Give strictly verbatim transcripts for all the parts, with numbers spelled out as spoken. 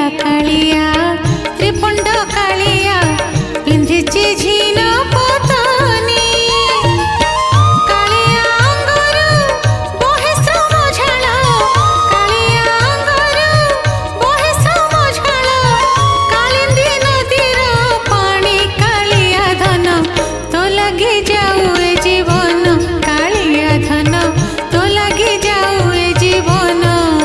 कालिया त्रिपुंड कालिया पिंधिची झीन पतनी कालिया अंगरू बहे समझाल कालिया अंगरू बहे समझाल कालिंदी नदीर पानी कालिया धन तो लगी जाऊ ए जीवन कालिया धन तो लगी जाऊ ए जीवन।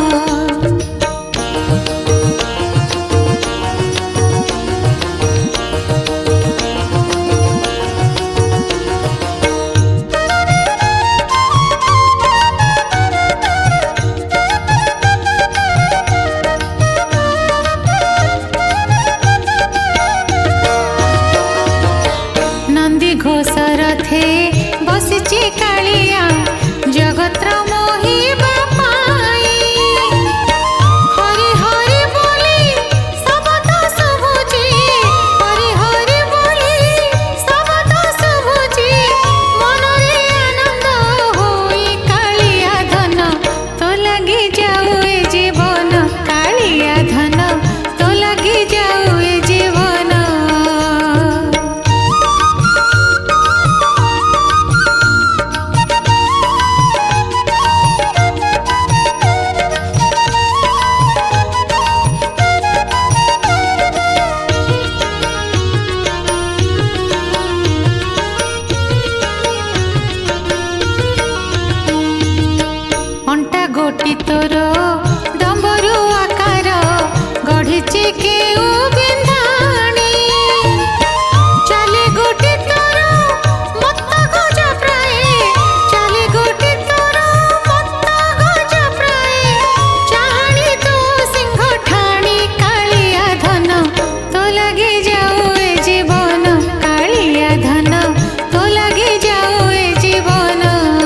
नंदी घोषर थे बसिची कालिया जगत्र मोही बापाई हरि हरि बोली शब्द शुभुची हरि हरि बोली शब्द शुभुची मनरे आनंद होई कालिया धन तो लगी जाऊ ए जीवन कालिया धन तो लगी जाऊ ए जीवन। अंटा गोटी तोर डंबरू आकार गढ़ीची केउ बिंधाणी चाली गोटी तोर मत गज प्राय चाली गोटी तोर मत गज प्राय चाहणी तो सिंह ठाणी कालिया धन तो लगी जाऊ ए जीवन कालिया धन तो लगी जाऊ ए जीवन।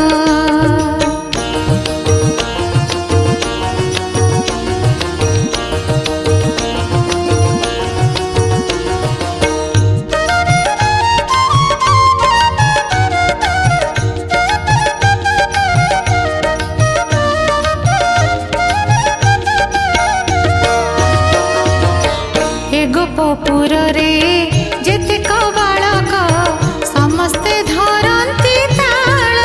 ए गोपपुर रे जेतेक बालक समस्ते धरती ताल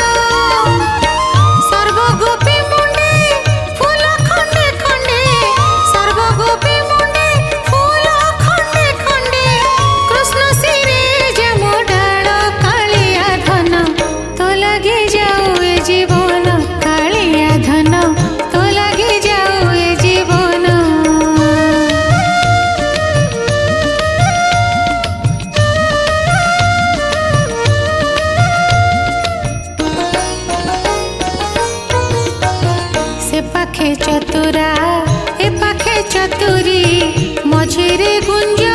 सर्वगोपी मुंडे फूल खंडे खंडे सर्वगोपी मुंडे फूल खंडे खंडे कृष्ण सिरे जमो डाल कालिया धन तो लगी जाऊ ए जीवन कालिया धन तो लगी जाऊ ए जीवन। से पाखे चतुरा ए पाखे चतुरी मझिरे गुंज